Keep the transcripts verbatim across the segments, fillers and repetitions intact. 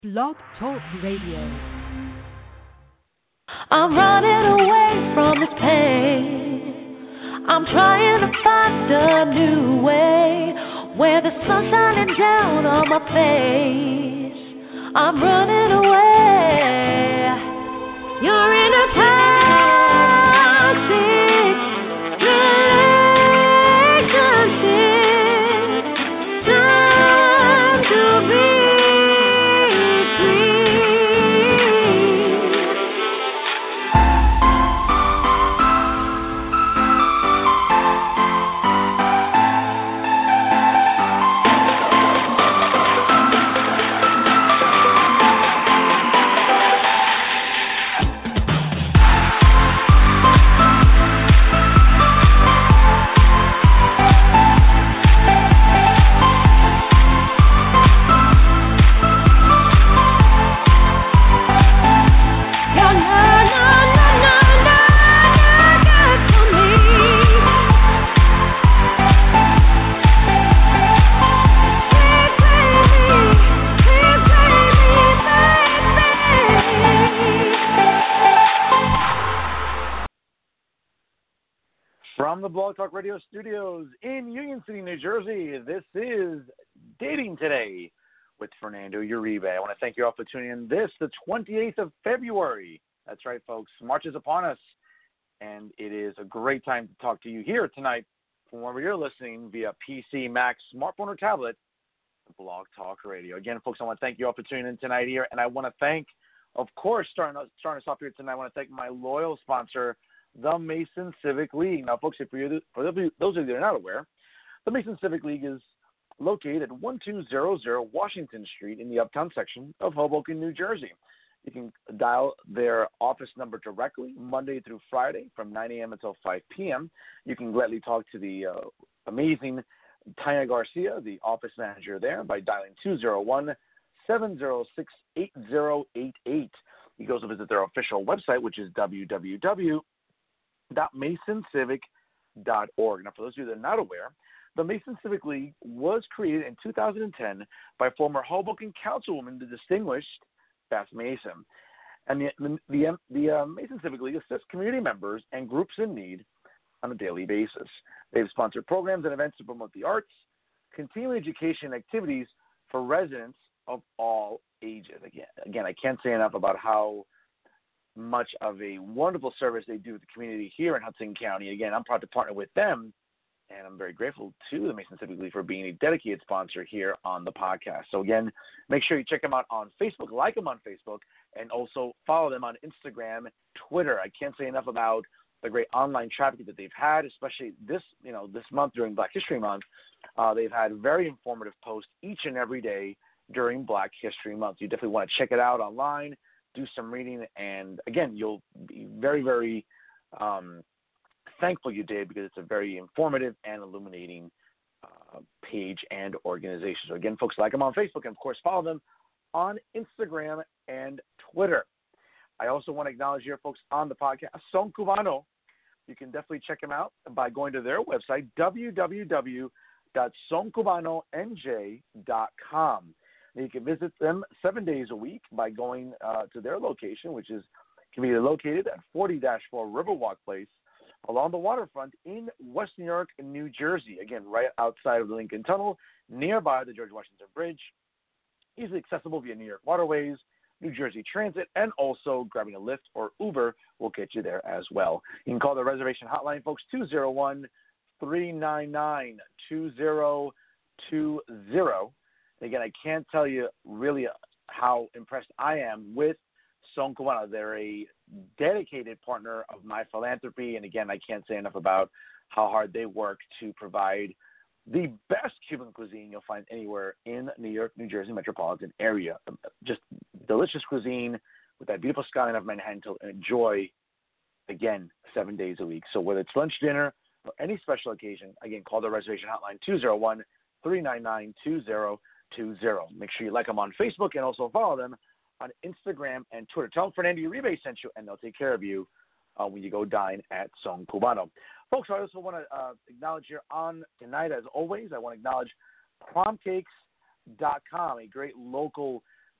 Blog Talk Radio. I'm running away from this pain. I'm trying to find a new way where the sun's shining down on my face. I'm running away. You're in a toxic relationship. Time to be. From the Blog Talk Radio studios in Union City, New Jersey, this is Dating Today with Fernando Uribe. I want to thank you all for tuning in this, the twenty-eighth of February. That's right, folks. March is upon us, and it is a great time to talk to you here tonight from wherever you're listening via P C, Mac, smartphone, or tablet, the Blog Talk Radio. Again, folks, I want to thank you all for tuning in tonight here, and I want to thank, of course, starting, starting us off here tonight, I want to thank my loyal sponsor, the Mason Civic League. Now, folks, if you're, for those of you that are not aware, the Mason Civic League is located at twelve hundred Washington Street in the Uptown section of Hoboken, New Jersey. You can dial their office number directly Monday through Friday from nine a.m. until five p.m. You can gladly talk to the uh, amazing Tanya Garcia, the office manager there, by dialing two oh one, seven oh six, eight oh eight eight. You can also visit their official website, which is w w w dot mason civic dot org. Now, for those of you that are not aware, the Mason Civic League was created in two thousand ten by former Hoboken Councilwoman, the distinguished Beth Mason. And the, the, the, the uh, Mason Civic League assists community members and groups in need on a daily basis. They've sponsored programs and events to promote the arts, continuing education activities for residents of all ages. Again, again, I can't say enough about how much of a wonderful service they do with the community here in Hudson County. Again, I'm proud to partner with them, and I'm very grateful to the Mason Civic League for being a dedicated sponsor here on the podcast. So again, make sure you check them out on Facebook, like them on Facebook, and also follow them on Instagram, Twitter. I can't say enough about the great online traffic that they've had, especially this, you know, this month during Black History Month. Uh, they've had very informative posts each and every day during Black History Month. You definitely want to check it out online, do some reading, and again, you'll be very, very um, thankful you did, because it's a very informative and illuminating uh, page and organization. So again, folks, like them on Facebook, and of course, follow them on Instagram and Twitter. I also want to acknowledge here, folks, on the podcast, Son Cubano. You can definitely check them out by going to their website, w w w dot son cubano n j dot com. You can visit them seven days a week by going uh, to their location, which is can be located at forty dash four Riverwalk Place along the waterfront in West New York, New Jersey. Again, right outside of the Lincoln Tunnel, nearby the George Washington Bridge. Easily accessible via New York Waterways, New Jersey Transit, and also grabbing a Lyft or Uber will get you there as well. You can call the reservation hotline, folks, two oh one, three nine nine, two oh two oh. Again, I can't tell you really how impressed I am with Son Cubano. They're a dedicated partner of my philanthropy, and again, I can't say enough about how hard they work to provide the best Cuban cuisine you'll find anywhere in New York, New Jersey metropolitan area. Just delicious cuisine with that beautiful skyline of Manhattan to enjoy, again, seven days a week. So whether it's lunch, dinner, or any special occasion, again, call the reservation hotline, two oh one, three nine nine, two oh two oh. Make sure you like them on Facebook and also follow them on Instagram and Twitter. Tell them Fernando Uribe sent you, and they'll take care of you uh, when you go dine at Son Cubano. Folks, I also want to uh, acknowledge here on tonight, as always, I want to acknowledge prom cakes dot com, a great local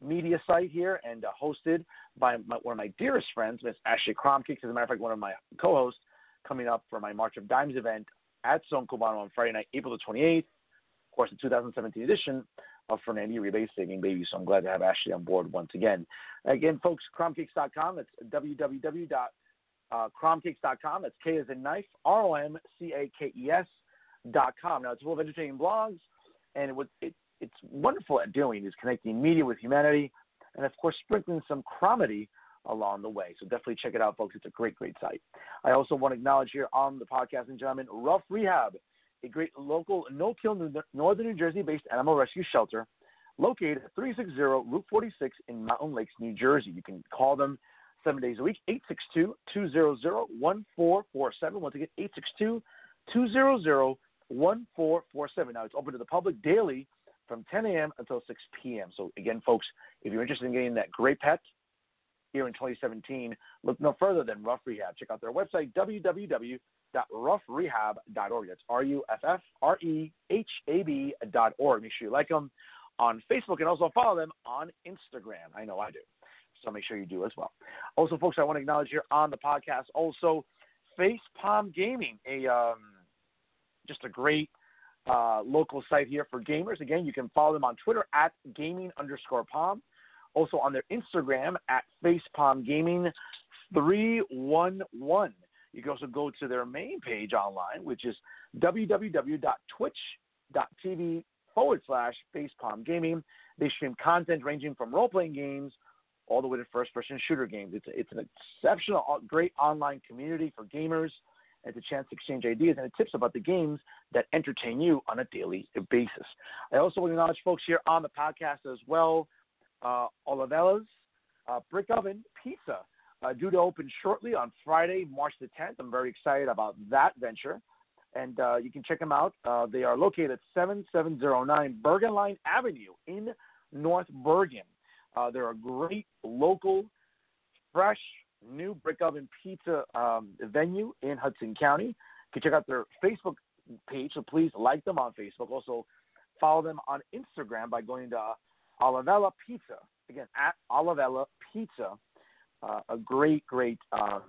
media site here and uh, hosted by my, one of my dearest friends, Miss Ashley Kromkicks. As a matter of fact, one of my co-hosts coming up for my March of Dimes event at Son Cubano on Friday night, April the twenty-eighth. Of course, the two thousand seventeen edition of Fernando Uribe Saving Baby. So I'm glad to have Ashley on board once again. Again, folks, cromcakes dot com. That's w w w dot cromcakes dot com. That's K as in knife, R O M C A K E S dot com. Now, it's full of entertaining blogs, and it, it, it's wonderful at doing is connecting media with humanity, and, of course, sprinkling some cromedy along the way. So definitely check it out, folks. It's a great, great site. I also want to acknowledge here on the podcast, and gentlemen, Rough Rehab, a great local no-kill northern New Jersey-based animal rescue shelter located at three sixty Route forty-six in Mountain Lakes, New Jersey. You can call them seven days a week, eight six two, two zero zero, one four four seven. Once again, eight six two, two zero zero, one four four seven. Now, it's open to the public daily from ten a.m. until six p.m. So, again, folks, if you're interested in getting that great pet here in twenty seventeen, look no further than Rough Rehab. Check out their website, w w w dot rough rehab dot org. That's R U F F R E H A B dot org. Make sure you like them on Facebook and also follow them on Instagram. I know I do. So make sure you do as well. Also, folks, I want to acknowledge here on the podcast also Face Palm Gaming, a um, just a great uh, local site here for gamers. Again, you can follow them on Twitter at gaming underscore palm. Also on their Instagram at Face Palm Gaming three one one. You can also go to their main page online, which is w w w dot twitch dot t v forward slash facepalm gaming. They stream content ranging from role-playing games all the way to first-person shooter games. It's, it's an exceptional, great online community for gamers. It's a chance to exchange ideas and tips about the games that entertain you on a daily basis. I also want to acknowledge folks here on the podcast as well, uh, Olivella's uh, Brick Oven Pizza. Uh, due to open shortly on Friday, March the tenth. I'm very excited about that venture. And uh, you can check them out. Uh, they are located at seven seven zero nine Bergen Line Avenue in North Bergen. Uh, they're a great local, fresh, new brick oven pizza um, venue in Hudson County. You can check out their Facebook page, so please like them on Facebook. Also, follow them on Instagram by going to uh, Olivella Pizza. Again, at Olivella Pizza. Uh, a great, great, um,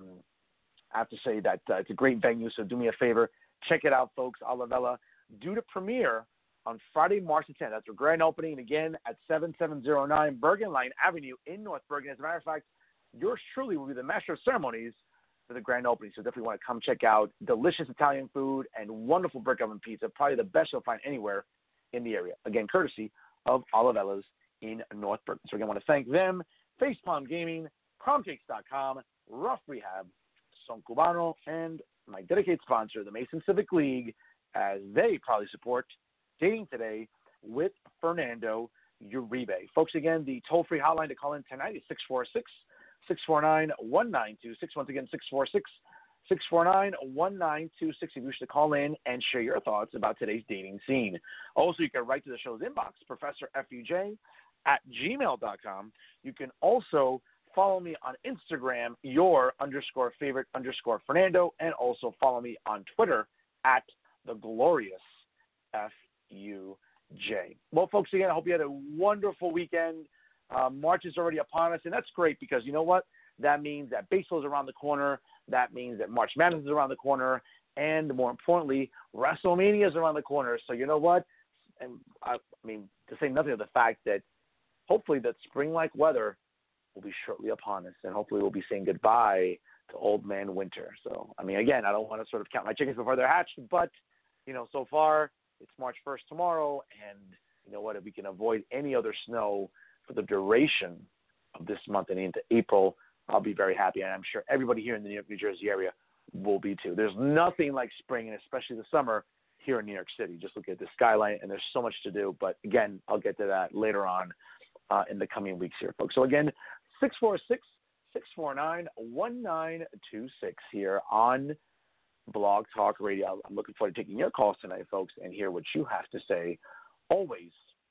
I have to say that uh, it's a great venue, so do me a favor. Check it out, folks. Olivella, due to premiere on Friday, March the tenth. That's their grand opening, again, at seven seven zero nine Bergen Line Avenue in North Bergen. As a matter of fact, yours truly will be the master of ceremonies for the grand opening, so definitely want to come check out delicious Italian food and wonderful brick oven pizza, probably the best you'll find anywhere in the area. Again, courtesy of Olivella's in North Bergen. So again, I want to thank them, Facepalm Gaming, cromcakes dot com, Rough Rehab, Son Cubano, and my dedicated sponsor, the Mason Civic League, as they probably support Dating Today with Fernando Uribe. Folks, again, the toll-free hotline to call in tonight is six four six, six four nine, one nine two six. Once again, six four six, six four nine, one nine two six if you wish to call in and share your thoughts about today's dating scene. Also, you can write to the show's inbox, Professor F U J at gmail dot com. You can also follow me on Instagram, your underscore favorite underscore Fernando, and also follow me on Twitter at the glorious F U J. Well, folks, again, I hope you had a wonderful weekend. Uh, March is already upon us, and that's great because you know what? That means that baseball is around the corner. That means that March Madness is around the corner, and more importantly, WrestleMania is around the corner. So you know what? And I, I mean, to say nothing of the fact that hopefully that spring-like weather will be shortly upon us, and hopefully we'll be saying goodbye to old man winter. So, I mean, again, I don't want to sort of count my chickens before they're hatched, but, you know, so far it's March first tomorrow, and you know what, if we can avoid any other snow for the duration of this month and into April, I'll be very happy, and I'm sure everybody here in the New York, New Jersey area will be too. There's nothing like spring, and especially the summer here in New York City. Just look at the skyline, and there's so much to do, but again, I'll get to that later on uh, in the coming weeks here, folks. So again, six four six, six four nine, one nine two six here on Blog Talk Radio. I'm looking forward to taking your calls tonight, folks, and hear what you have to say always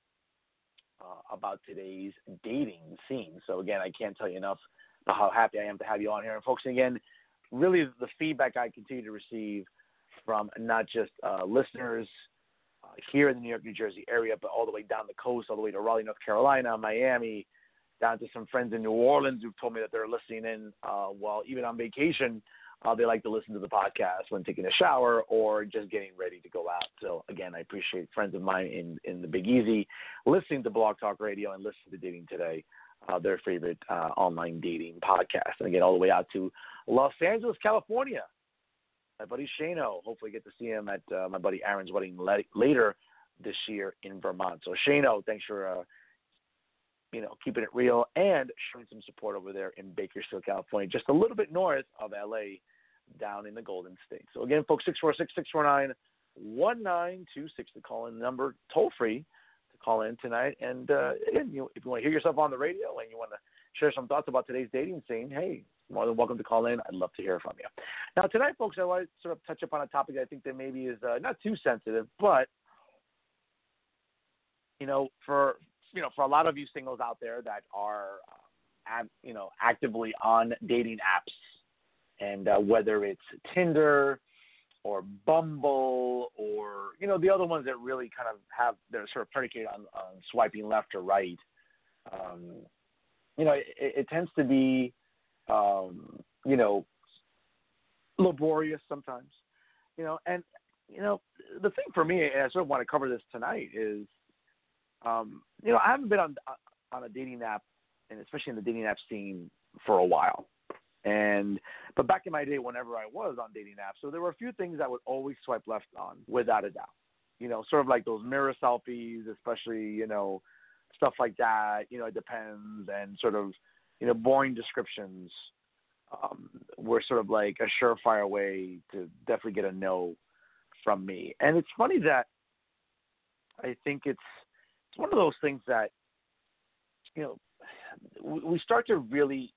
uh, about today's dating scene. So, again, I can't tell you enough about how happy I am to have you on here. And, folks, again, really the feedback I continue to receive from not just uh, listeners uh, here in the New York, New Jersey area, but all the way down the coast, all the way to Raleigh, North Carolina, Miami, down to some friends in New Orleans who've told me that they're listening in uh, while even on vacation. Uh, they like to listen to the podcast when taking a shower or just getting ready to go out. So, again, I appreciate friends of mine in, in the Big Easy listening to Blog Talk Radio and listening to Dating Today, uh, their favorite uh, online dating podcast. And again, all the way out to Los Angeles, California. My buddy Shano, hopefully get to see him at uh, my buddy Aaron's wedding le- later this year in Vermont. So, Shano, thanks for uh, you know, keeping it real and showing some support over there in Bakersfield, California, just a little bit north of L A, down in the Golden State. So again, folks, six four six, six four nine, one nine two six, the call-in number, toll-free to call in tonight. And uh, again, you, if you want to hear yourself on the radio and you want to share some thoughts about today's dating scene, hey, more than welcome to call in. I'd love to hear from you. Now, tonight, folks, I want to sort of touch upon a topic I think that maybe is uh, not too sensitive, but, you know, for – you know, for a lot of you singles out there that are, uh, ab, you know, actively on dating apps, and uh, whether it's Tinder or Bumble or, you know, the other ones that really kind of have, they're sort of predicated on, on swiping left or right, um, you know, it, it tends to be, um, you know, laborious sometimes, you know, and, you know, the thing for me, and I sort of want to cover this tonight, is, Um, you know, I haven't been on on a dating app, and especially in the dating app scene, for a while. And but back in my day, whenever I was on dating apps, so there were a few things I would always swipe left on, without a doubt. You know, sort of like those mirror selfies, especially, you know, stuff like that. You know, it depends, and sort of, you know, boring descriptions um, were sort of like a surefire way to definitely get a no from me. And it's funny that I think it's It's one of those things that, you know, we start to really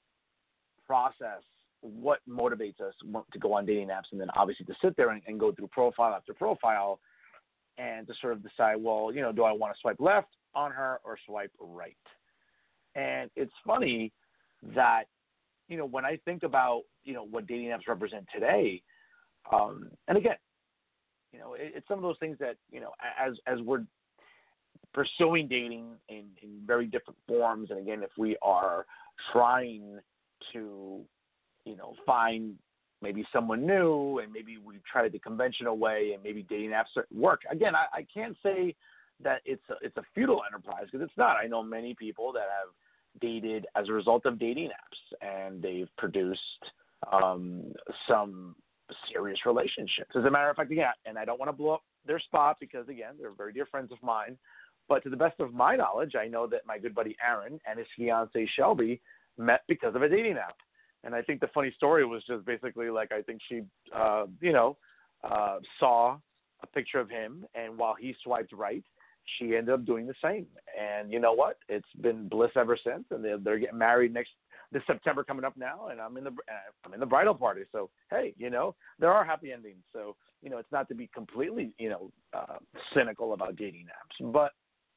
process what motivates us to go on dating apps, and then obviously to sit there and, and go through profile after profile and to sort of decide, well, you know, do I want to swipe left on her or swipe right? And it's funny that, you know, when I think about, you know, what dating apps represent today, um, and again, you know, it, it's some of those things that, you know, as as we're pursuing dating in, in very different forms. And again, if we are trying to, you know, find maybe someone new, and maybe we try the conventional way, and maybe dating apps work. Again, I, I can't say that it's a, it's a futile enterprise, because it's not. I know many people that have dated as a result of dating apps, and they've produced um, some serious relationships. As a matter of fact, again, and I don't want to blow up their spot, because again, they're very dear friends of mine. But to the best of my knowledge, I know that my good buddy Aaron and his fiancée Shelby met because of a dating app. And I think the funny story was just basically like, I think she, uh, you know, uh, saw a picture of him, and while he swiped right, she ended up doing the same. And you know what? It's been bliss ever since, and they're, they're getting married next this September coming up now, and I'm in the I'm in the bridal party. So hey, you know, there are happy endings. So you know, it's not to be completely, you know, uh, cynical about dating apps, but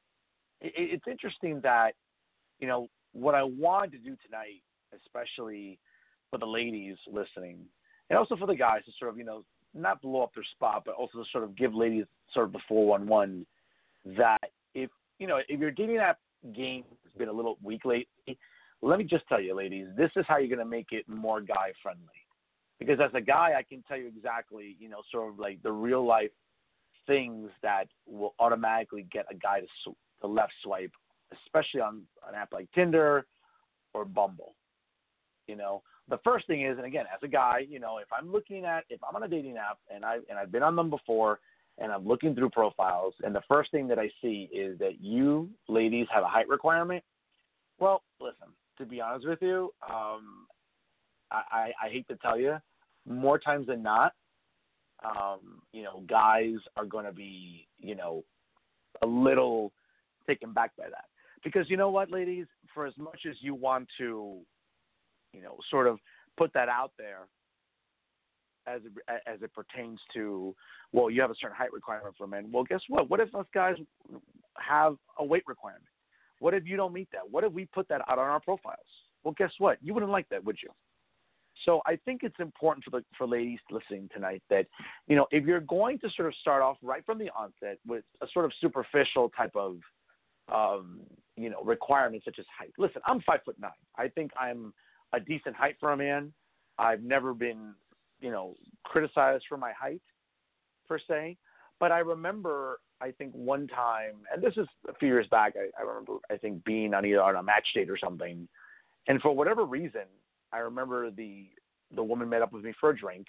it's interesting that, you know, what I wanted to do tonight, especially for the ladies listening, and also for the guys, to sort of, you know, not blow up their spot, but also to sort of give ladies sort of the four one one, that if, you know, if your dating app game has been a little weak lately, let me just tell you, ladies, this is how you're going to make it more guy-friendly. Because as a guy, I can tell you exactly, you know, sort of like the real-life things that will automatically get a guy to sw- the left swipe, especially on an app like Tinder or Bumble. You know, the first thing is, and again, as a guy, you know, if I'm looking at, if I'm on a dating app and I and I've been on them before, and I'm looking through profiles, and the first thing that I see is that you ladies have a height requirement. Well, listen, to be honest with you, um, I, I, I hate to tell you, more times than not, um, you know, guys are going to be, you know, a little taken back by that. Because you know what, ladies, for as much as you want to, you know, sort of put that out there as it, as it pertains to, well, you have a certain height requirement for men. Well, guess what? What if us guys have a weight requirement? What if you don't meet that? What if we put that out on our profiles? Well, guess what? You wouldn't like that, would you? So I think it's important for the for ladies listening tonight that, you know, if you're going to sort of start off right from the onset with a sort of superficial type of um, you know, requirements such as height. Listen, I'm five foot nine. I think I'm a decent height for a man. I've never been, you know, criticized for my height per se. But I remember, I think one time, and this is a few years back, I, I remember, I think being on either on a match date or something, and for whatever reason, I remember the the woman met up with me for a drink,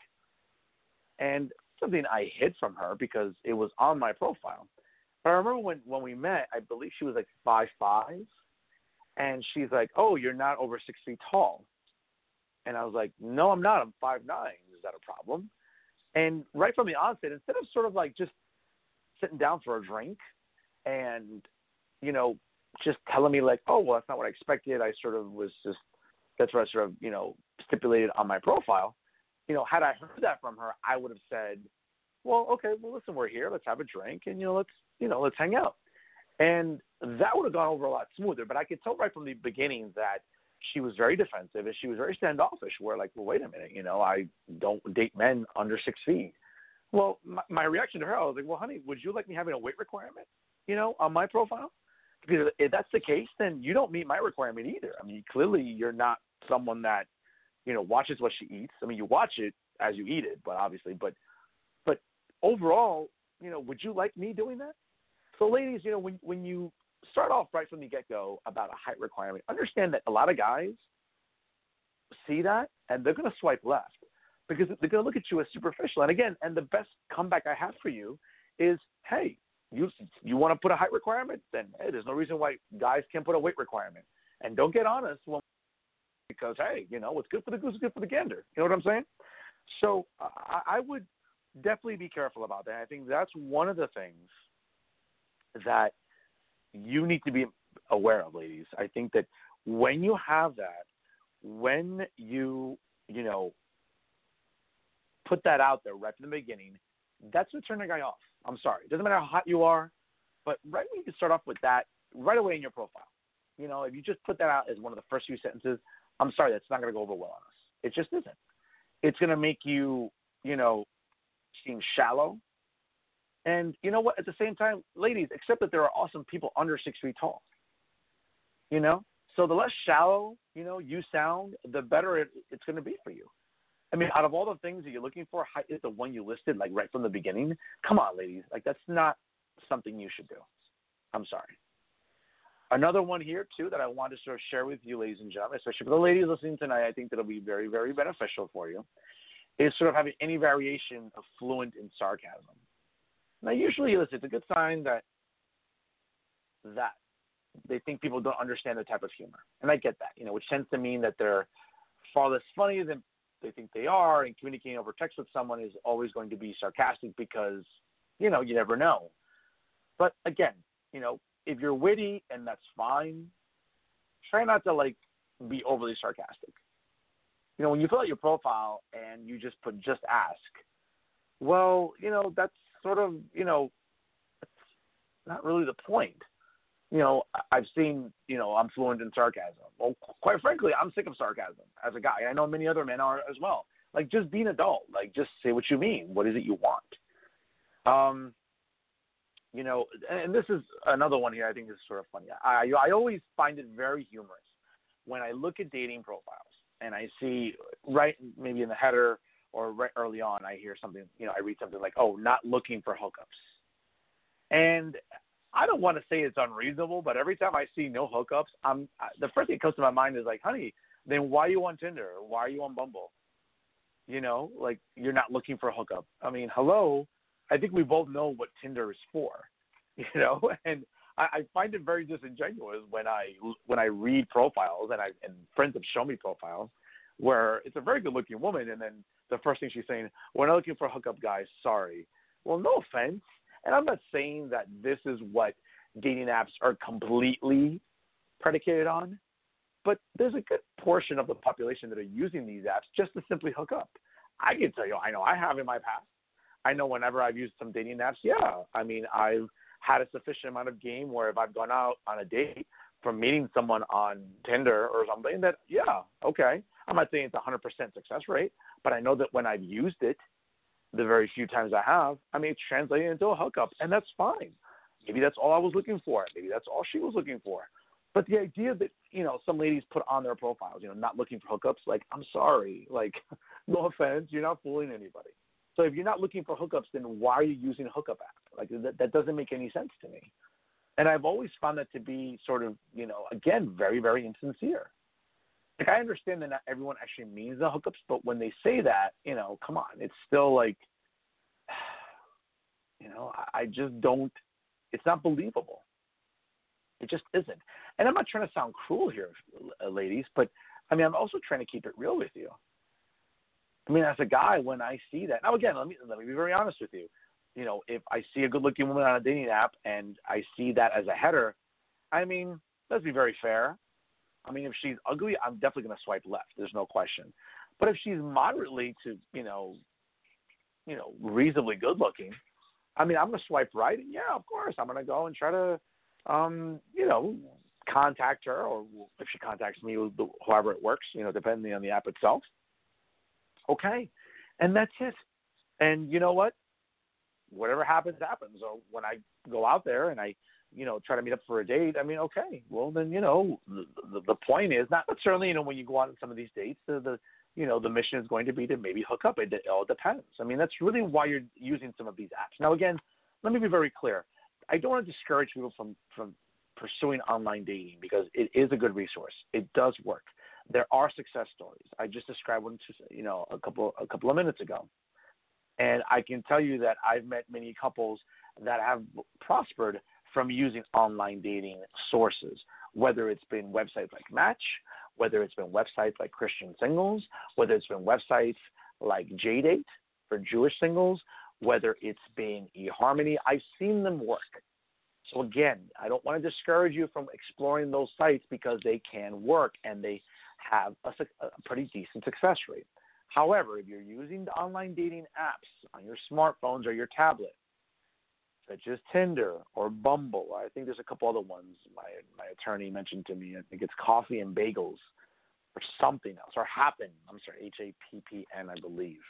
and something I hid from her because it was on my profile. But I remember when, when we met, I believe she was like five five, and she's like, "Oh, you're not over six feet tall." And I was like, "No, I'm not. I'm five nine. Is that a problem?" And right from the onset, instead of sort of like just sitting down for a drink and, you know, just telling me like, "Oh, well, that's not what I expected," I sort of was just, that's what I sort of, you know, stipulated on my profile. You know, had I heard that from her, I would have said, "Well, okay, well, listen, we're here. Let's have a drink and, you know, let's, you know, let's hang out." And that would have gone over a lot smoother. But I could tell right from the beginning that she was very defensive and she was very standoffish. Where like, well, wait a minute, you know, I don't date men under six feet. Well, my, my reaction to her, I was like, well, honey, would you like me having a weight requirement, you know, on my profile? Because if that's the case, then you don't meet my requirement either. I mean, clearly you're not someone that, you know, watches what she eats. I mean, you watch it as you eat it, but obviously, but, but overall, you know, would you like me doing that? So ladies, you know, when, when you start off right from the get-go about a height requirement, understand that a lot of guys see that and they're going to swipe left because they're going to look at you as superficial. And again, and the best comeback I have for you is, hey, you you want to put a height requirement? Then hey, there's no reason why guys can't put a weight requirement. And don't get honest when, because, hey, you know, what's good for the goose is good for the gander. You know what I'm saying? So I, I would definitely be careful about that. I think that's one of the things that you need to be aware of, ladies. I think that when you have that, when you, you know, put that out there right from the beginning, that's what turns a guy off. I'm sorry. It doesn't matter how hot you are, but right when you start off with that, right away in your profile, you know, if you just put that out as one of the first few sentences, I'm sorry, that's not going to go over well on us. It just isn't. It's going to make you, you know, seem shallow. And you know what? At the same time, ladies, accept that there are awesome people under six feet tall. You know? So the less shallow, you know, you sound, the better it, it's going to be for you. I mean, out of all the things that you're looking for, height is the one you listed, like right from the beginning. Come on, ladies. Like, that's not something you should do. I'm sorry. Another one here, too, that I want to sort of share with you, ladies and gentlemen, especially for the ladies listening tonight, I think that'll be very, very beneficial for you, is sort of having any variation of fluent in sarcasm. Now, usually, listen, it's a good sign that that they think people don't understand the type of humor. And I get that, you know, which tends to mean that they're far less funny than they think they are, and communicating over text with someone is always going to be sarcastic because, you know, you never know. But again, you know, if you're witty and that's fine, try not to, like, be overly sarcastic. You know, when you fill out your profile and you just put just ask, well, you know, that's sort of, you know, that's not really the point. You know, I've seen, you know, I'm fluent in sarcasm. Well, quite frankly, I'm sick of sarcasm as a guy. I know many other men are as well. Like, just be an adult. Like, just say what you mean. What is it you want? Um, you know, and this is another one here I think is sort of funny. I, I always find it very humorous when I look at dating profiles and I see right maybe in the header or right early on I hear something, you know, I read something like, oh, not looking for hookups. And I don't want to say it's unreasonable, but every time I see no hookups, I'm the first thing that comes to my mind is like, honey, then why are you on Tinder? Why are you on Bumble? You know, like, you're not looking for a hookup. I mean, hello, I think we both know what Tinder is for, you know, and I, I find it very disingenuous when I when I read profiles and I and friends have shown me profiles where it's a very good looking woman, and then the first thing she's saying, we're not looking for a hookup, guys. Sorry. Well, no offense. And I'm not saying that this is what dating apps are completely predicated on, but there's a good portion of the population that are using these apps just to simply hook up. I can tell you, I know I have in my past. I know whenever I've used some dating apps, yeah, I mean, I've had a sufficient amount of game where if I've gone out on a date from meeting someone on Tinder or something that, yeah, okay. I'm not saying it's a one hundred percent success rate, but I know that when I've used it, the very few times I have, I mean, it's translated into a hookup, and that's fine. Maybe that's all I was looking for. Maybe that's all she was looking for. But the idea that, you know, some ladies put on their profiles, you know, not looking for hookups, like, I'm sorry. Like, no offense, you're not fooling anybody. So if you're not looking for hookups, then why are you using a hookup app? Like, that, that doesn't make any sense to me. And I've always found that to be sort of, you know, again, very, very insincere. Like, I understand that not everyone actually means the hookups, but when they say that, you know, come on, it's still like, you know, I, I just don't, it's not believable. It just isn't. And I'm not trying to sound cruel here, ladies, but, I mean, I'm also trying to keep it real with you. I mean, as a guy, when I see that, now again, let me let me be very honest with you. You know, if I see a good-looking woman on a dating app and I see that as a header, I mean, let's be very fair. I mean, if she's ugly, I'm definitely going to swipe left. There's no question. But if she's moderately to, you know, you know, reasonably good-looking, I mean, I'm going to swipe right. And yeah, of course, I'm going to go and try to, um, you know, contact her, or if she contacts me, however it works, you know, depending on the app itself. Okay. And that's it. And you know what? Whatever happens, happens. Or when I go out there and I, you know, try to meet up for a date, I mean, okay, well then, you know, the, the, the point is not necessarily, you know, when you go on some of these dates, the, the, you know, the mission is going to be to maybe hook up. It, it all depends. I mean, that's really why you're using some of these apps. Now, again, let me be very clear. I don't want to discourage people from, from pursuing online dating because it is a good resource. It does work. There are success stories. I just described one, you know, a couple a couple of minutes ago, and I can tell you that I've met many couples that have prospered from using online dating sources. Whether it's been websites like Match, whether it's been websites like Christian Singles, whether it's been websites like JDate for Jewish singles, whether it's been eHarmony, I've seen them work. So again, I don't want to discourage you from exploring those sites because they can work and they have a, a pretty decent success rate. However, if you're using the online dating apps on your smartphones or your tablet, such as Tinder or Bumble, I think there's a couple other ones my my attorney mentioned to me. I think it's Coffee and Bagels or something else, or Happen. I'm sorry, H A P P N, I believe.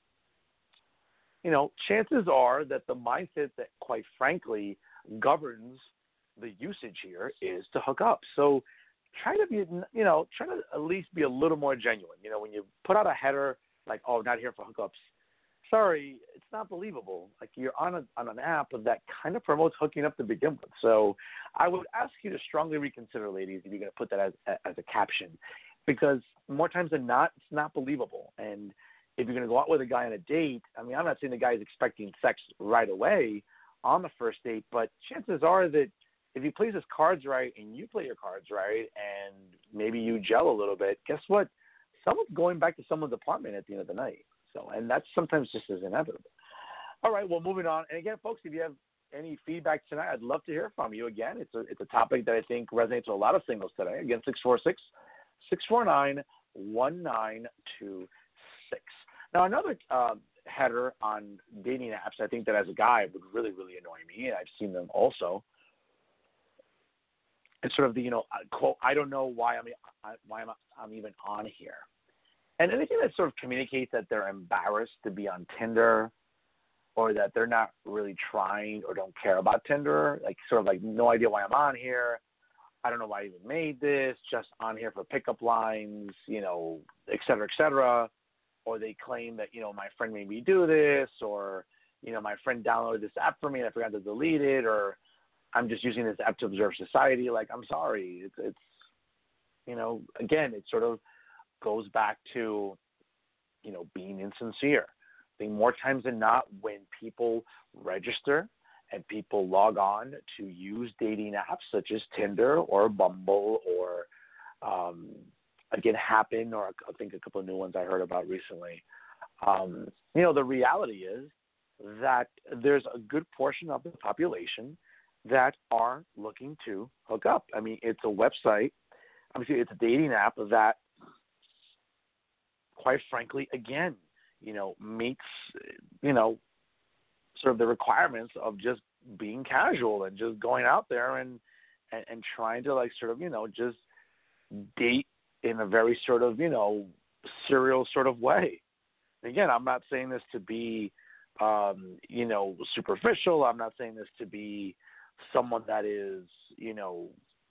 You know, chances are that the mindset that, quite frankly, governs the usage here is to hook up. So try to be, you know, try to at least be a little more genuine. You know, when you put out a header like, oh, not here for hookups, sorry, it's not believable. Like, you're on, a, on an app that kind of promotes hooking up to begin with. So I would ask you to strongly reconsider, ladies, if you're going to put that as, as a caption, because more times than not, it's not believable. And if you're going to go out with a guy on a date, I mean, I'm not saying the guy is expecting sex right away on the first date, but chances are that if he plays his cards right and you play your cards right and maybe you gel a little bit, guess what? Someone's going back to someone's apartment at the end of the night. So, and that's sometimes just as inevitable. All right, well, moving on. And again, folks, if you have any feedback tonight, I'd love to hear from you. Again, it's a, it's a topic that I think resonates with a lot of singles today. Again, six four six, six four nine, one nine two six. Now, another uh, header on dating apps, I think that as a guy would really, really annoy me, and I've seen them also. It's sort of the, you know, quote, I don't know why I'm, why I'm, I'm even on here. And anything that sort of communicates that they're embarrassed to be on Tinder, or that they're not really trying or don't care about Tinder, like sort of like no idea why I'm on here. I don't know why I even made this, just on here for pickup lines, you know, et cetera, et cetera. Or they claim that, you know, my friend made me do this, or, you know, my friend downloaded this app for me and I forgot to delete it, or I'm just using this app to observe society. Like, I'm sorry. It's, it's, you know, again, it sort of goes back to, you know, being insincere. I think more times than not, when people register and people log on to use dating apps such as Tinder or Bumble or, um, again, Happen, or I think a couple of new ones I heard about recently, um, you know, the reality is that there's a good portion of the population that are looking to hook up. I mean, it's a website, obviously it's a dating app that, quite frankly, again, you know, meets, you know, sort of the requirements of just being casual and just going out there and, and, and trying to, like, sort of, you know, just date in a very sort of, you know, serial sort of way. Again, I'm not saying this to be, um, you know, superficial. I'm not saying this to be, someone that is, you know,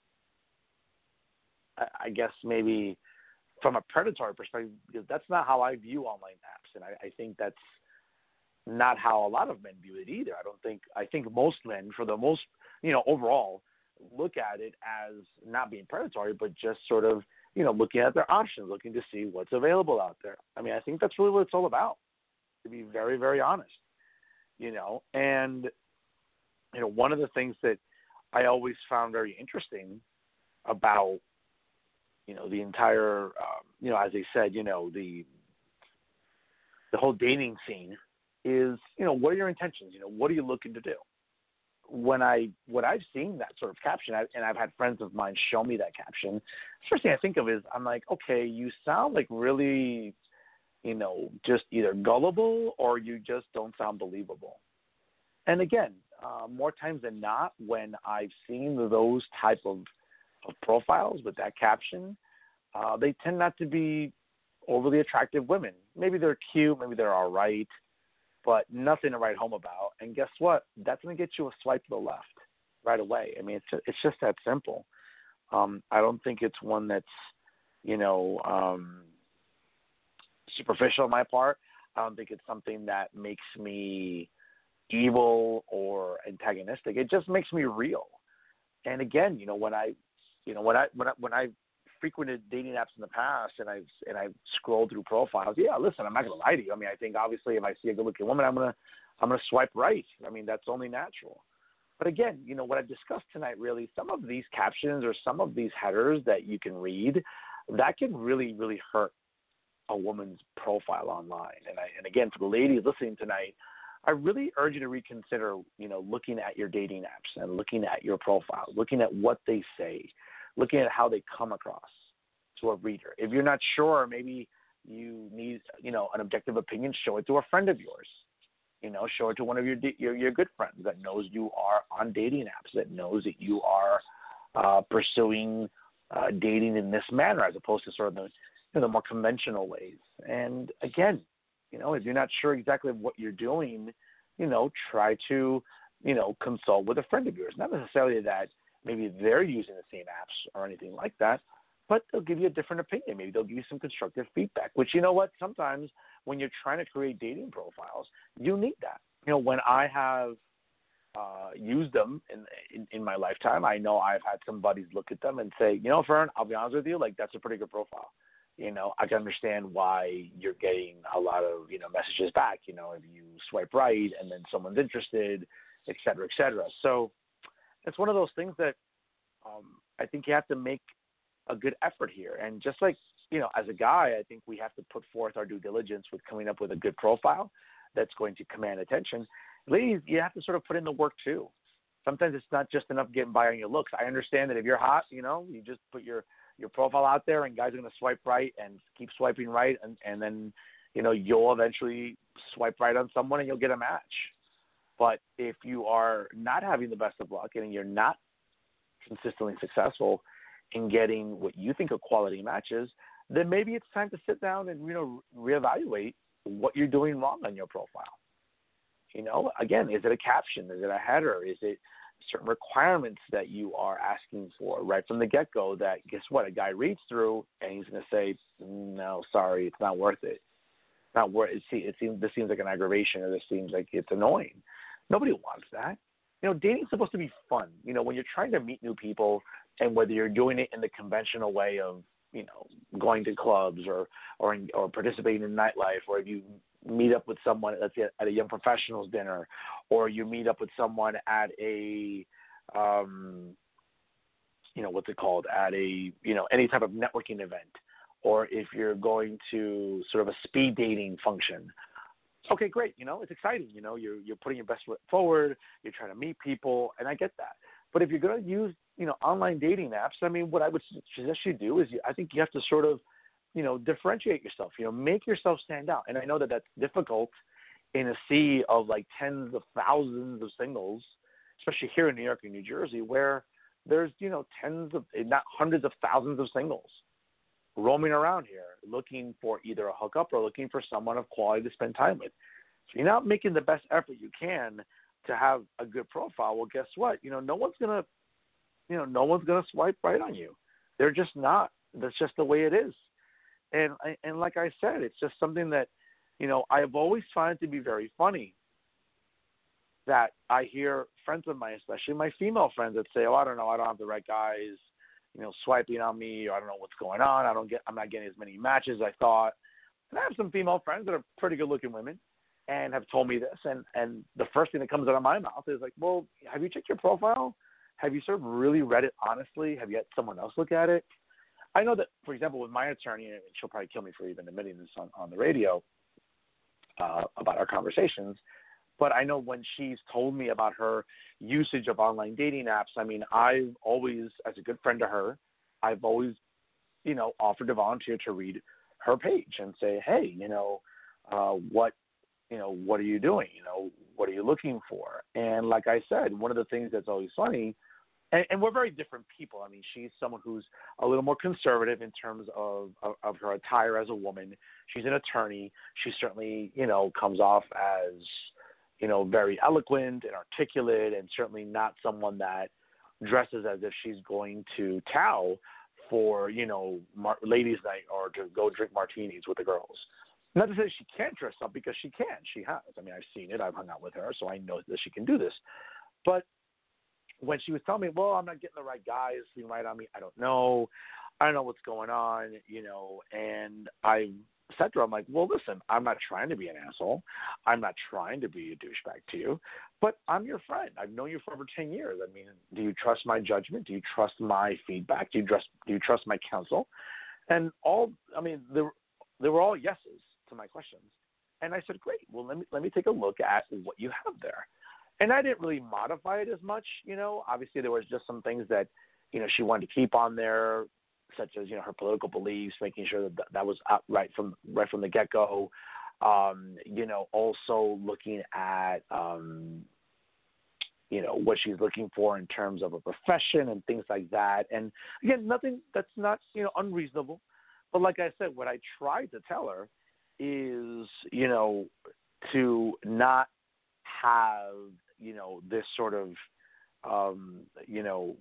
I, I guess maybe from a predatory perspective, because that's not how I view online apps. And I, I think that's not how a lot of men view it either. I don't think, I think most men, for the most, you know, overall, look at it as not being predatory, but just sort of, you know, looking at their options, looking to see what's available out there. I mean, I think that's really what it's all about, to be very, very honest, you know. And, you know, one of the things that I always found very interesting about, you know, the entire, um, you know, as I said, you know, the the whole dating scene is, you know, what are your intentions? You know, what are you looking to do? When I, when I've seen that sort of caption, I, and I've had friends of mine show me that caption, the first thing I think of is, I'm like, okay, you sound like really, you know, just either gullible or you just don't sound believable. And again, uh, more times than not, when I've seen those type of, of profiles with that caption, uh, they tend not to be overly attractive women. Maybe they're cute, maybe they're all right, but nothing to write home about. And guess what? That's going to get you a swipe to the left right away. I mean, it's just, it's just that simple. Um, I don't think it's one that's, you know, um, superficial on my part. I don't think it's something that makes me evil or antagonistic. It just makes me real. And again, you know, when I, you know, when I, when I, when I frequented dating apps in the past and I've, and I've scrolled through profiles, yeah, listen, I'm not going to lie to you. I mean, I think obviously if I see a good looking woman, I'm going to, I'm going to swipe right. I mean, that's only natural. But again, you know, what I've discussed tonight, really, some of these captions or some of these headers that you can read, that can really, really hurt a woman's profile online. And I, and again, for the ladies listening tonight, I really urge you to reconsider, you know, looking at your dating apps and looking at your profile, looking at what they say, looking at how they come across to a reader. If you're not sure, maybe you need, you know, an objective opinion, show it to a friend of yours. You know, show it to one of your your, your good friends that knows you are on dating apps, that knows that you are uh, pursuing uh, dating in this manner as opposed to sort of the, you know, the more conventional ways. And again, you know, if you're not sure exactly what you're doing, you know, try to, you know, consult with a friend of yours. Not necessarily that maybe they're using the same apps or anything like that, but they'll give you a different opinion. Maybe they'll give you some constructive feedback, which, you know what, sometimes when you're trying to create dating profiles, you need that. You know, when I have uh, used them in, in in my lifetime, I know I've had some buddies look at them and say, you know, Fern, I'll be honest with you, like, that's a pretty good profile. You know, I can understand why you're getting a lot of, you know, messages back, you know, if you swipe right and then someone's interested, et cetera, et cetera. So it's one of those things that um, I think you have to make a good effort here. And just like, you know, as a guy, I think we have to put forth our due diligence with coming up with a good profile that's going to command attention. Ladies, you have to sort of put in the work too. Sometimes it's not just enough getting by on your looks. I understand that if you're hot, you know, you just put your, your profile out there and guys are going to swipe right and keep swiping right. And, and then, you know, you'll eventually swipe right on someone and you'll get a match. But if you are not having the best of luck and you're not consistently successful in getting what you think are quality matches, then maybe it's time to sit down and, you know, reevaluate what you're doing wrong on your profile. You know, again, is it a caption? Is it a header? Is it certain requirements that you are asking for right from the get-go that, guess what, a guy reads through and he's going to say, no, sorry, it's not worth it. It's not worth it. It seems, this seems like an aggravation, or this seems like it's annoying. Nobody wants that. You know, dating's supposed to be fun. You know, when you're trying to meet new people, and whether you're doing it in the conventional way of, you know, going to clubs or or in, or participating in nightlife, or if you meet up with someone, let's say at a young professionals dinner, or you meet up with someone at a, um, you know, what's it called, at a, you know, any type of networking event, or if you're going to sort of a speed dating function. Okay, great. You know, it's exciting. You know, you're you're putting your best foot forward. You're trying to meet people, and I get that. But if you're going to use, you know, online dating apps, I mean, what I would suggest you do is, you, I think you have to sort of, you know, differentiate yourself. You know, make yourself stand out. And I know that that's difficult in a sea of like tens of thousands of singles, especially here in New York and New Jersey, where there's, you know, tens of, if not hundreds of thousands of singles roaming around here looking for either a hookup or looking for someone of quality to spend time with. So you're not making the best effort you can. to have a good profile. Well, guess what? You know, no one's gonna, you know, no one's gonna swipe right on you. They're just not. That's just the way it is. And and like I said, it's just something that, you know, I've always found to be very funny. That I hear friends of mine, especially my female friends, that say, "Oh, I don't know, I don't have the right guys, you know, swiping on me, or I don't know what's going on. I don't get, I'm not getting as many matches as I thought." And I have some female friends that are pretty good-looking women, and have told me this. And and the first thing that comes out of my mouth is like, "Well, have you checked your profile? Have you sort of really read it honestly? Have you had someone else look at it?" I know that, for example, with my attorney, and she'll probably kill me for even admitting this on, on the radio uh, about our conversations. But I know when she's told me about her usage of online dating apps, I mean, I've always, as a good friend to her, I've always, you know, offered to volunteer to read her page and say, hey, you know, uh, what, you know, what are you doing? You know, what are you looking for? And like I said, one of the things that's always funny, and, and we're very different people. I mean, she's someone who's a little more conservative in terms of, of, of her attire as a woman. She's an attorney. She certainly, you know, comes off as, you know, very eloquent and articulate, and certainly not someone that dresses as if she's going to tow for, you know, mar- ladies' night or to go drink martinis with the girls. Not to say she can't dress up, because she can. She has. I mean, I've seen it. I've hung out with her, so I know that she can do this. But when she was telling me, well, I'm not getting the right guys being right on me, I don't know. I don't know what's going on, you know, and I said to her, I'm like, well, listen, I'm not trying to be an asshole. I'm not trying to be a douchebag to you, but I'm your friend. I've known you for over ten years. I mean, do you trust my judgment? Do you trust my feedback? Do you trust, do you trust my counsel? And all, I mean, there, there were all yeses to my questions. And I said, great. Well, let me, let me take a look at what you have there. And I didn't really modify it as much. You know, obviously there was just some things that, you know, she wanted to keep on there, such as, you know, her political beliefs, making sure that that was out right from right from the get-go. Um, you know, also looking at, um, you know, what she's looking for in terms of a profession and things like that. And again, nothing that's not, you know, unreasonable. But like I said, what I tried to tell her is, you know, to not have, you know, this sort of, um, you know,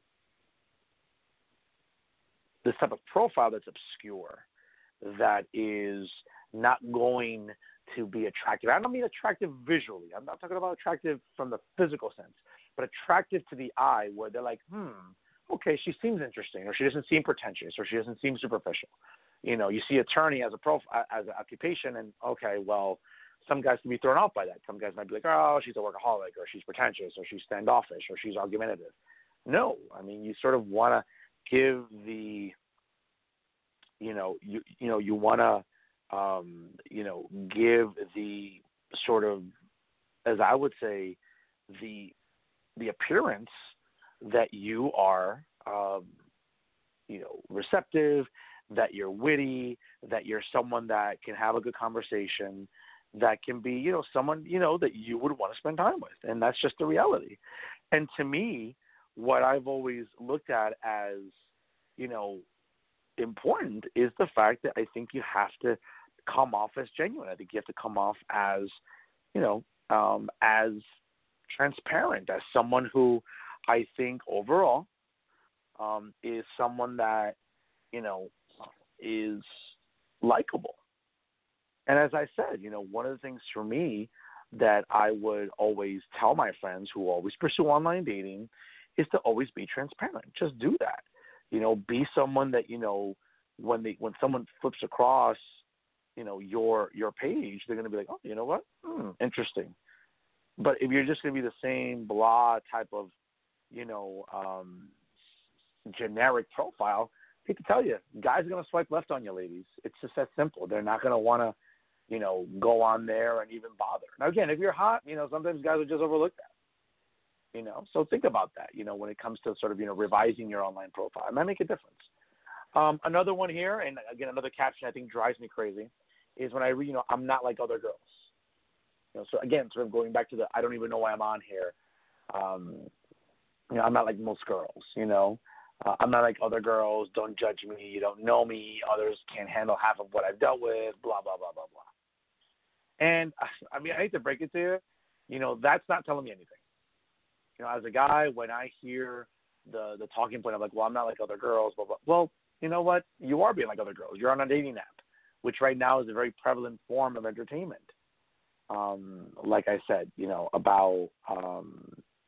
this type of profile that's obscure, that is not going to be attractive. I don't mean attractive visually. I'm not talking about attractive from the physical sense, but attractive to the eye, where they're like, hmm, okay, she seems interesting, or she doesn't seem pretentious, or she doesn't seem superficial. You know, you see attorney as a prof, as an occupation, and okay, well, some guys can be thrown off by that. Some guys might be like, oh, she's a workaholic, or she's pretentious, or she's standoffish, or she's argumentative. No, I mean, you sort of want to give the, you know, you you know, you want to, um, you know, give the sort of, as I would say, the the appearance that you are, um, you know, receptive, that you're witty, that you're someone that can have a good conversation, that can be, you know, someone, you know, that you would want to spend time with. And that's just the reality. And to me, what I've always looked at as, you know, important is the fact that I think you have to come off as genuine. I think you have to come off as, you know, um, as transparent, as someone who I think overall um, is someone that, you know, is likable. And as I said, you know, one of the things for me that I would always tell my friends who always pursue online dating is to always be transparent. Just do that. You know, be someone that, you know, when they when someone flips across, you know, your your page, they're going to be like, oh, you know what? Hmm, interesting. But if you're just going to be the same blah type of, you know, um, generic profile, I hate to tell you, guys are going to swipe left on you, ladies. It's just that simple. They're not going to want to, you know, go on there and even bother. Now, again, if you're hot, you know, sometimes guys will just overlook that, you know. So think about that, you know, when it comes to sort of, you know, revising your online profile. It might make a difference. Um, another one here, and again, another caption I think drives me crazy, is when I read, you know, I'm not like other girls. You know, so again, sort of going back to the, I don't even know why I'm on here. Um, you know, I'm not like most girls, you know. Uh, I'm not like other girls. Don't judge me. You don't know me. Others can't handle half of what I've dealt with, blah, blah, blah, blah, blah. And, I mean, I hate to break it to you. You know, that's not telling me anything. you know, as a guy, when I hear the the talking point of like, well, I'm not like other girls, blah, blah. Well, you know what? You are being like other girls. You're on a dating app, which right now is a very prevalent form of entertainment. Um, like I said, you know, about um,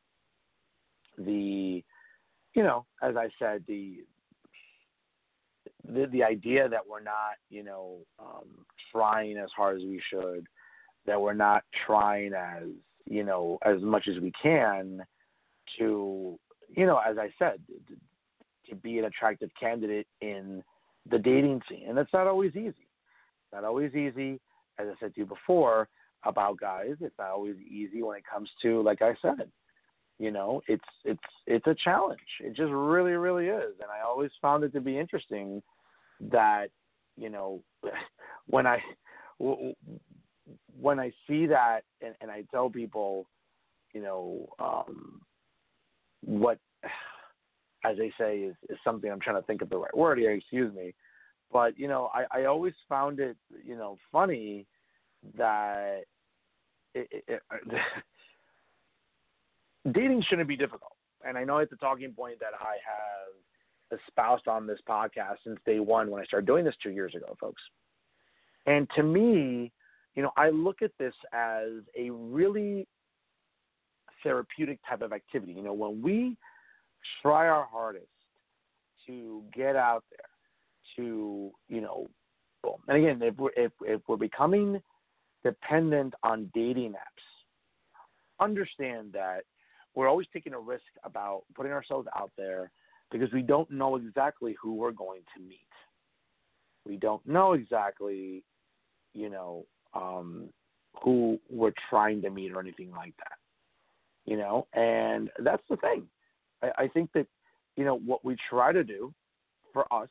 the, you know, as I said, the, the the idea that we're not, you know, um, trying as hard as we should, that we're not trying as, you know, as much as we can to, you know, as I said, to, to be an attractive candidate in the dating scene. And that's not always easy. It's not always easy, as I said to you before, about guys. It's not always easy when it comes to, like I said, you know, it's it's it's a challenge. It just really, really is. And I always found it to be interesting that, you know, when I when I see that and, and I tell people, you know, um, what, as they say, is, is something, I'm trying to think of the right word here, excuse me. But, you know, I, I always found it, you know, funny that it, it, it, dating shouldn't be difficult. And I know it's a talking point that I have espoused on this podcast since day one when I started doing this two years ago, folks. And to me, you know, I look at this as a really therapeutic type of activity. You know, when we try our hardest to get out there, to, you know, boom. And again, if we're, if, if we're becoming dependent on dating apps, understand that we're always taking a risk about putting ourselves out there because we don't know exactly who we're going to meet. We don't know exactly, you know, um, who we're trying to meet or anything like that, you know, and that's the thing. I, I think that, you know, what we try to do for us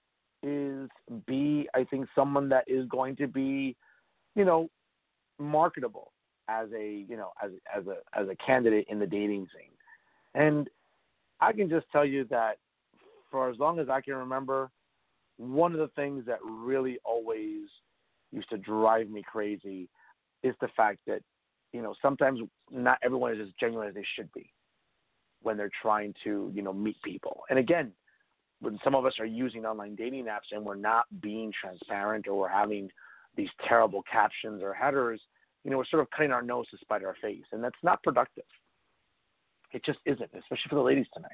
is be, I think, someone that is going to be, you know, marketable as a, you know, as as a as a candidate in the dating scene. And I can just tell you that for as long as I can remember, one of the things that really always used to drive me crazy is the fact that, you know, sometimes not everyone is as genuine as they should be when they're trying to, you know, meet people. And again, when some of us are using online dating apps and we're not being transparent or we're having these terrible captions or headers, you know, we're sort of cutting our nose to spite our face. And that's not productive. It just isn't, especially for the ladies tonight.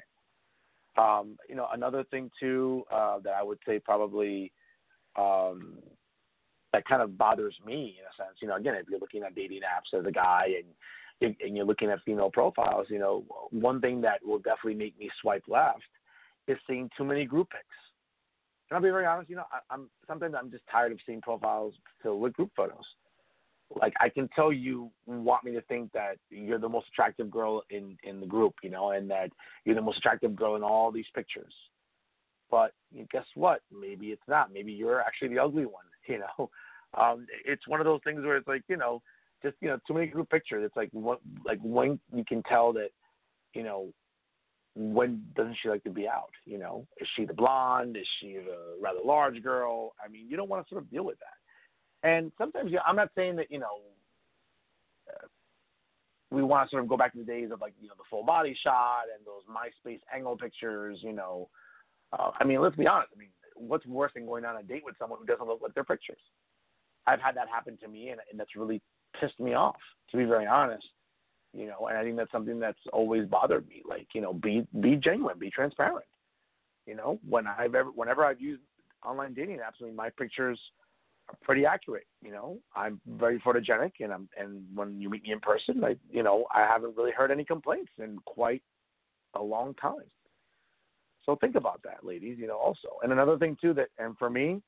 Um, you know, another thing, too, uh, that I would say probably um, that kind of bothers me in a sense, you know, again, if you're looking at dating apps as a guy and, and you're looking at female profiles, you know, one thing that will definitely make me swipe left is seeing too many group pics. And I'll be very honest, you know, I, I'm sometimes I'm just tired of seeing profiles filled with group photos. Like, I can tell you want me to think that you're the most attractive girl in, in the group, you know, and that you're the most attractive girl in all these pictures. But guess what? Maybe it's not. Maybe you're actually the ugly one, you know. Um, it's one of those things where it's like, you know, just, you know, too many group pictures. It's like, what, like when you can tell that, you know, when doesn't she like to be out, you know? Is she the blonde? Is she the rather large girl? I mean, you don't want to sort of deal with that. And sometimes, you know, I'm not saying that, you know, uh, we want to sort of go back to the days of, like, you know, the full body shot and those MySpace angle pictures, you know. Uh, I mean, let's be honest. I mean, what's worse than going on a date with someone who doesn't look like their pictures? I've had that happen to me, and, and that's really pissed me off, to be very honest. You know, and I think that's something that's always bothered me. Like, you know, be be genuine, be transparent. You know, when I've ever, whenever I've used online dating apps, I mean, my pictures are pretty accurate. You know, I'm very photogenic, and I'm and when you meet me in person, I, you know, I haven't really heard any complaints in quite a long time. So think about that, ladies. You know, also, and another thing too that, and for me,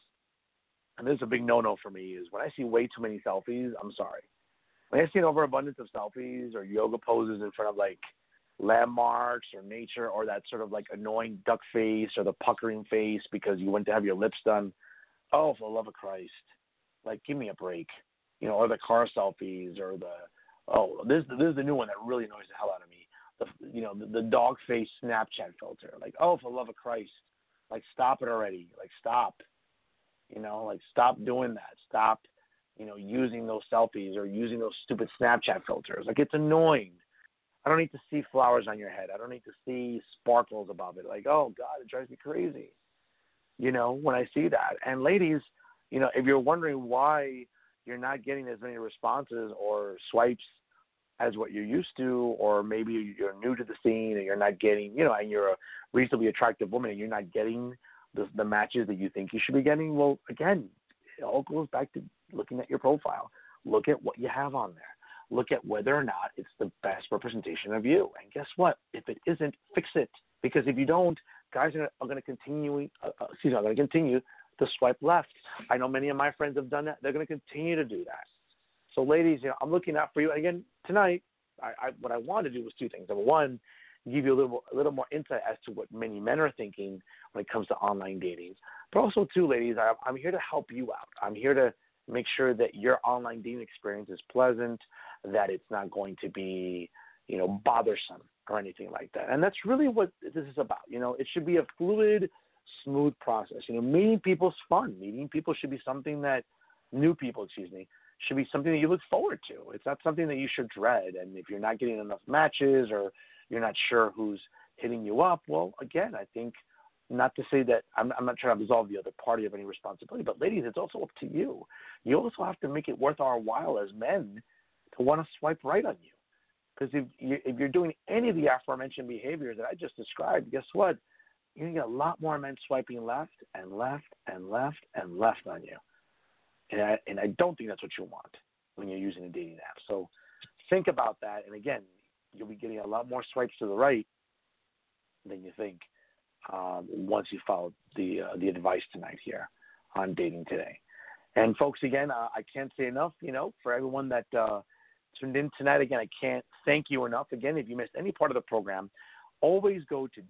and this is a big no-no for me, is when I see way too many selfies. I'm sorry. When I see an overabundance of selfies or yoga poses in front of, like, landmarks or nature, or that sort of, like, annoying duck face or the puckering face because you went to have your lips done, oh, for the love of Christ, like, give me a break. You know, or the car selfies, or the, oh, this, this is the new one that really annoys the hell out of me. The, you know, the, the dog face Snapchat filter. Like, oh, for the love of Christ, like, stop it already. Like, stop. You know, like, stop doing that. Stop, you know, using those selfies or using those stupid Snapchat filters. Like, it's annoying. I don't need to see flowers on your head. I don't need to see sparkles above it. Like, oh, God, it drives me crazy, you know, when I see that. And ladies, you know, if you're wondering why you're not getting as many responses or swipes as what you're used to, or maybe you're new to the scene and you're not getting, you know, and you're a reasonably attractive woman and you're not getting the, the matches that you think you should be getting, well, again, it all goes back to looking at your profile. Look at what you have on there. Look at whether or not it's the best representation of you. And guess what? If it isn't, fix it. Because if you don't, guys are, are going to continue, uh, excuse me, are going to continue to swipe left. I know many of my friends have done that. They're going to continue to do that. So, ladies, you know, I'm looking out for you. And again, tonight, I, I, what I wanted to do was two things. Number one, give you a little, a little more insight as to what many men are thinking when it comes to online dating. But also, too, ladies, I, I'm here to help you out. I'm here to make sure that your online dating experience is pleasant, that it's not going to be, you know, bothersome or anything like that. And that's really what this is about. You know, it should be a fluid, smooth process. You know, meeting people's fun. Meeting people should be something that, new people, excuse me, should be something that you look forward to. It's not something that you should dread. And if you're not getting enough matches or you're not sure who's hitting you up, well, again, I think, not to say that I'm, I'm not trying to absolve the other party of any responsibility, but ladies, it's also up to you. You also have to make it worth our while as men to want to swipe right on you. Because if, you, if you're doing any of the aforementioned behaviors that I just described, guess what? You're going to get a lot more men swiping left and left and left and left on you. And I, and I don't think that's what you want when you're using a dating app. So think about that. And again, you'll be getting a lot more swipes to the right than you think um, once you follow the uh, the advice tonight here on Dating Today. And folks, again, uh, I can't say enough, you know, for everyone that uh, tuned in tonight. Again, I can't thank you enough. Again, if you missed any part of the program, always go to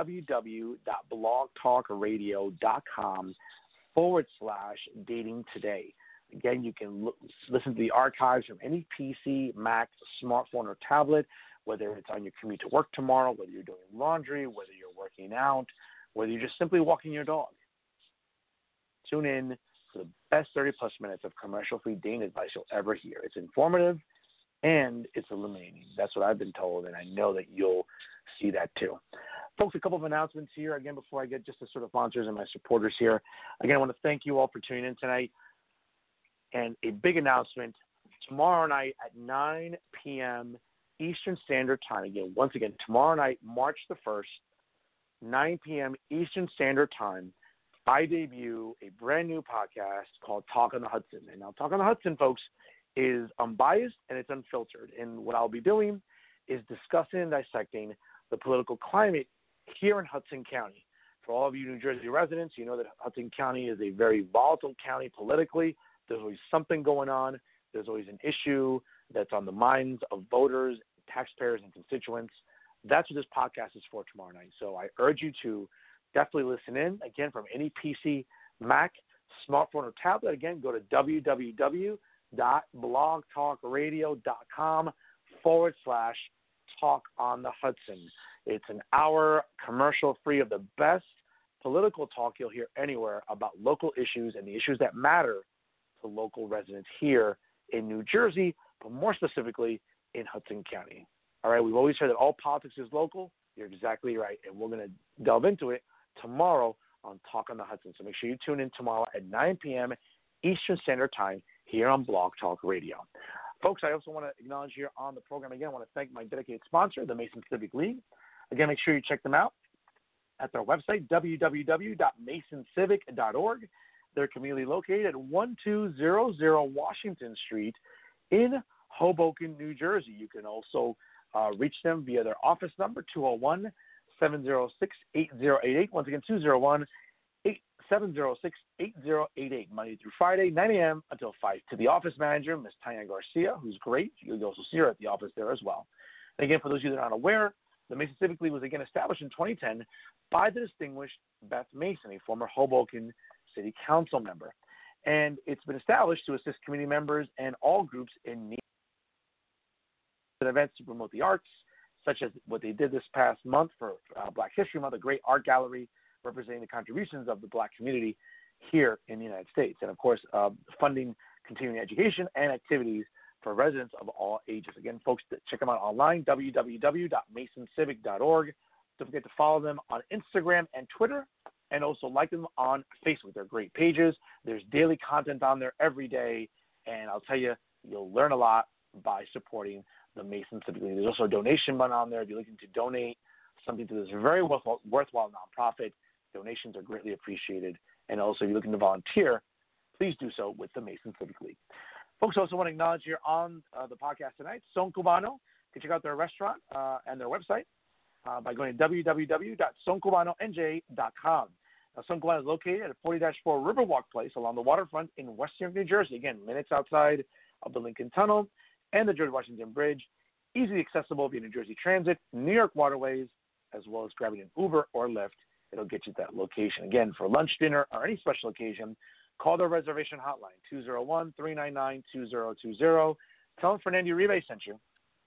www.blogtalkradio.com forward slash dating today. Again, you can look, listen to the archives from any P C, Mac, smartphone, or tablet, whether it's on your commute to work tomorrow, whether you're doing laundry, whether you're working out, whether you're just simply walking your dog. Tune in for the best thirty plus minutes of commercial-free dating advice you'll ever hear. It's informative and it's illuminating. That's what I've been told, and I know that you'll see that too. Folks, a couple of announcements here, again, before I get just the sort of sponsors and my supporters here. Again, I want to thank you all for tuning in tonight. And a big announcement, tomorrow night at nine p.m. Eastern Standard Time. Again, once again, tomorrow night, March the first, nine p.m. Eastern Standard Time, I debut a brand new podcast called Talk on the Hudson. And now Talk on the Hudson, folks, is unbiased and it's unfiltered. And what I'll be doing is discussing and dissecting the political climate here in Hudson County. For all of you New Jersey residents, you know that Hudson County is a very volatile county politically. There's always something going on. There's always an issue that's on the minds of voters, taxpayers, and constituents. That's what this podcast is for tomorrow night. So I urge you to definitely listen in. Again, from any P C, Mac, smartphone, or tablet. Again, go to www.blogtalkradio.com forward slash talk on the Hudson. It's an hour commercial free of the best political talk you'll hear anywhere about local issues and the issues that matter to local residents here in New Jersey, but more specifically in Hudson County. All right, we've always heard that all politics is local. You're exactly right, and we're going to delve into it tomorrow on Talk on the Hudson. So make sure you tune in tomorrow at nine p.m. Eastern Standard Time here on Blog Talk Radio. Folks, I also want to acknowledge here on the program, again, I want to thank my dedicated sponsor, the Mason Civic League. Again, make sure you check them out at their website, w w w dot mason civic dot org. They're conveniently located at twelve hundred Washington Street in Hoboken, New Jersey. You can also uh, reach them via their office number, two oh one, seven oh six, eight oh eight eight. Once again, two oh one, seven oh six, eight oh eight eight, Monday through Friday, nine a.m. until five. To the office manager, Miz Tanya Garcia, who's great. You'll also see her at the office there as well. And again, for those of you that are not aware, the Mason Civic League was again established in twenty ten by the distinguished Beth Mason, a former Hoboken City Council member. And it's been established to assist community members and all groups in need of events to promote the arts, such as what they did this past month for uh, Black History Month, a great art gallery representing the contributions of the Black community here in the United States. And, of course, uh, funding continuing education and activities for residents of all ages. Again, folks, check them out online, w w w dot mason civic dot org. Don't forget to follow them on Instagram and Twitter, and also like them on Facebook. They're great pages. There's daily content on there every day, and I'll tell you, you'll learn a lot by supporting the Mason Civic League. There's also a donation button on there if you're looking to donate something to this very worthwhile, worthwhile nonprofit. Donations are greatly appreciated. And also, if you're looking to volunteer, please do so with the Mason Civic League. Folks, also want to acknowledge here on uh, the podcast tonight, Son Cubano. You can check out their restaurant uh, and their website uh, by going to w w w dot son cubano n j dot com. Now, Son Cubano is located at forty dash four Riverwalk Place along the waterfront in West New York, New Jersey. Again, minutes outside of the Lincoln Tunnel and the George Washington Bridge. Easily accessible via New Jersey Transit, New York Waterways, as well as grabbing an Uber or Lyft. It'll get you to that location. Again, for lunch, dinner, or any special occasion, call their reservation hotline, two oh one, three nine nine, two oh two oh. Tell them Fernando Uribe sent you,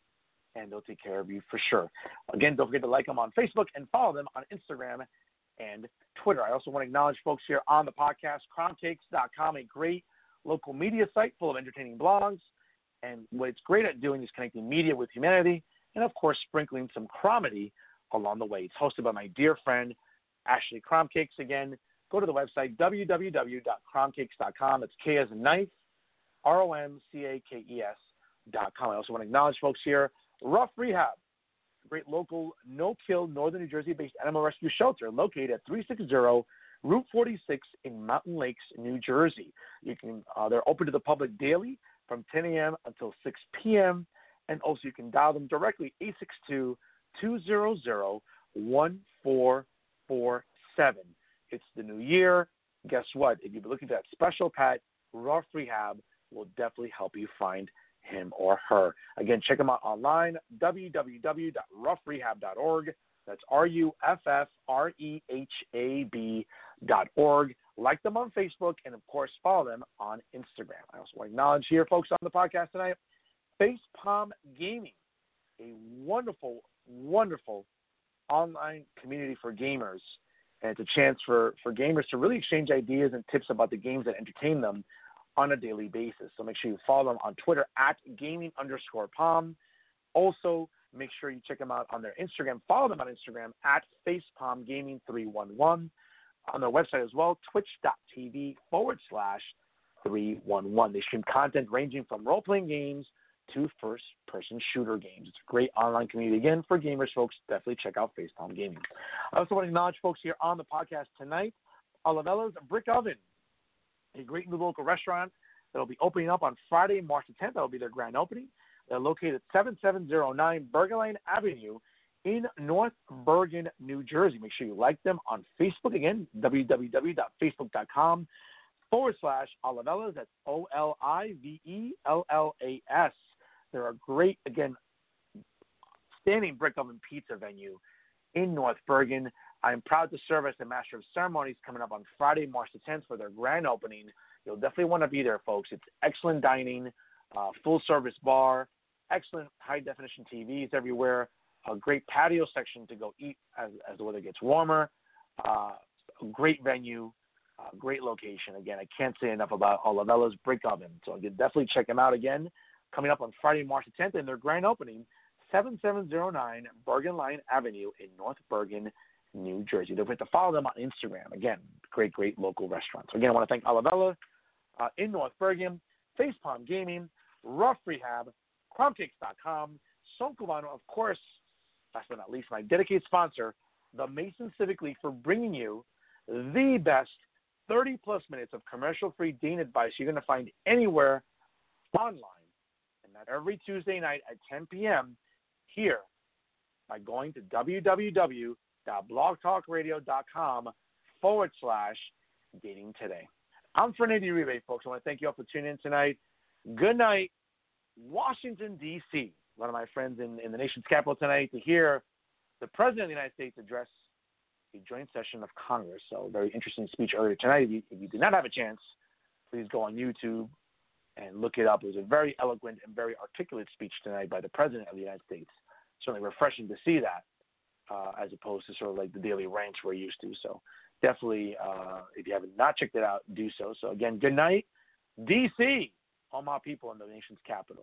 and they'll take care of you for sure. Again, don't forget to like them on Facebook and follow them on Instagram and Twitter. I also want to acknowledge folks here on the podcast, cromb cakes dot com, a great local media site full of entertaining blogs. And what it's great at doing is connecting media with humanity and, of course, sprinkling some cromedy along the way. It's hosted by my dear friend, Ashley Cromcakes. Again, go to the website, w w w dot cromb cakes dot com. It's K as in knife, R O M C A K E S dot com. I also want to acknowledge folks here, Rough Rehab, a great local no-kill northern New Jersey-based animal rescue shelter located at three sixty Route forty-six in Mountain Lakes, New Jersey. You can uh, they're open to the public daily from ten a.m. until six p.m. And also you can dial them directly, eight six two, two hundred, one four four seven. It's the new year. Guess what? If you've been looking for that special pet, Rough Rehab will definitely help you find him or her. Again, check them out online, w w w dot rough rehab dot org. That's R U F F R E H A B dot org. Like them on Facebook, and, of course, follow them on Instagram. I also want to acknowledge here, folks, on the podcast tonight, Facepalm Gaming, a wonderful, wonderful online community for gamers. And it's a chance for, for gamers to really exchange ideas and tips about the games that entertain them on a daily basis. So make sure you follow them on Twitter at gaming underscore palm. Also, make sure you check them out on their Instagram. Follow them on Instagram at facepalm gaming three one one. On their website as well, twitch.tv forward slash 311. They stream content ranging from role-playing games to first-person shooter games. It's a great online community. Again, for gamers, folks, definitely check out Facepalm Gaming. I also want to acknowledge folks here on the podcast tonight, Olivella's Brick Oven, a great new local restaurant that will be opening up on Friday, March the tenth. That will be their grand opening. They're located at seventy-seven oh nine Bergen Line Avenue in North Bergen, New Jersey. Make sure you like them on Facebook. Again, w w w dot facebook dot com forward slash Olivellas. That's O L I V E L L A S. They're a great, again, standing brick oven pizza venue in North Bergen. I'm proud to serve as the Master of Ceremonies coming up on Friday, March the tenth for their grand opening. You'll definitely want to be there, folks. It's excellent dining, uh, full-service bar, excellent high-definition T Vs everywhere, a great patio section to go eat as, as the weather gets warmer, uh, a great venue, uh, great location. Again, I can't say enough about Olivella's Brick Oven. So you definitely check them out again, coming up on Friday, March the tenth, in their grand opening, seventy-seven oh nine Bergen Line Avenue in North Bergen, New Jersey. Don't forget to follow them on Instagram. Again, great, great local restaurants. Again, I want to thank Olivella uh, in North Bergen, Facepalm Gaming, Rough Rehab, cromb cakes dot com, Son Cubano, of course, last but not least, my dedicated sponsor, the Mason Civic League, for bringing you the best thirty-plus minutes of commercial-free dating advice you're going to find anywhere online, and that every Tuesday night at ten p.m. here by going to w w w dot blog talk radio dot com forward slash dating today. I'm Fernando Uribe, folks. I want to thank you all for tuning in tonight. Good night, Washington, D C One of my friends in, in the nation's capital tonight to hear the President of the United States address a joint session of Congress. So very interesting speech earlier tonight. If you, if you did not have a chance, please go on YouTube and look it up. It was a very eloquent and very articulate speech tonight by the President of the United States. Certainly refreshing to see that uh, as opposed to sort of like the daily rants we're used to. So definitely, uh, if you have not checked it out, do so. So again, good night, D C, all my people in the nation's capital.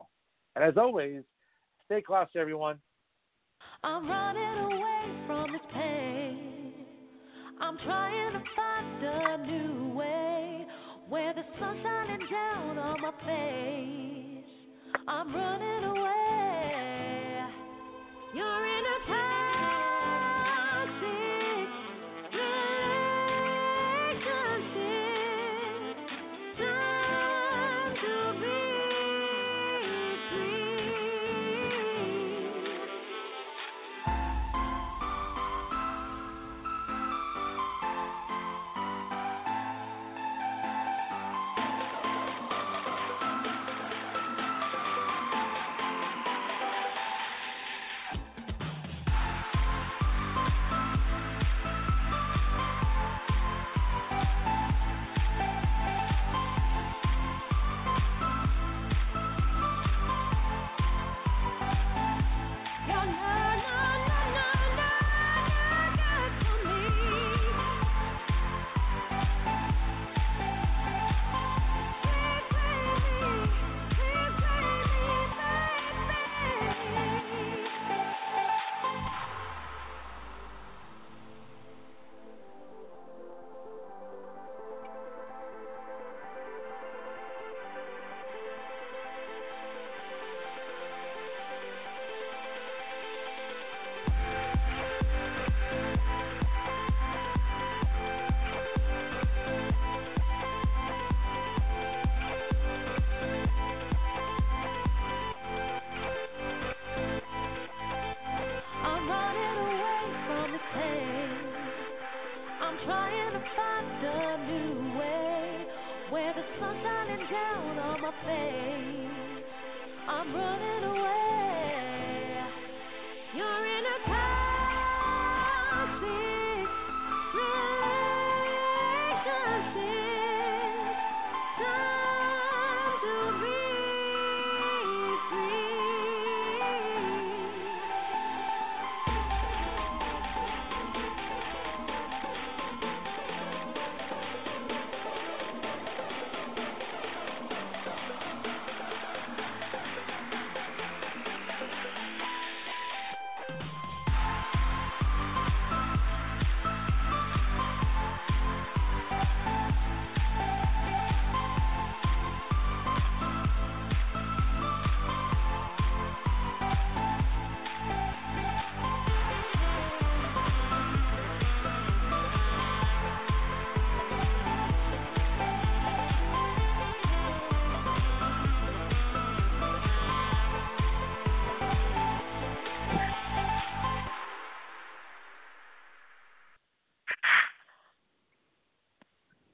And as always, stay classy, everyone. I'm running away from this pain. I'm trying to find a new way where the sun's shining down on my face. I'm running away. You're in a toxic relationship. Time to be trying to find a new way where the sun's shining down on my face. I'm running away.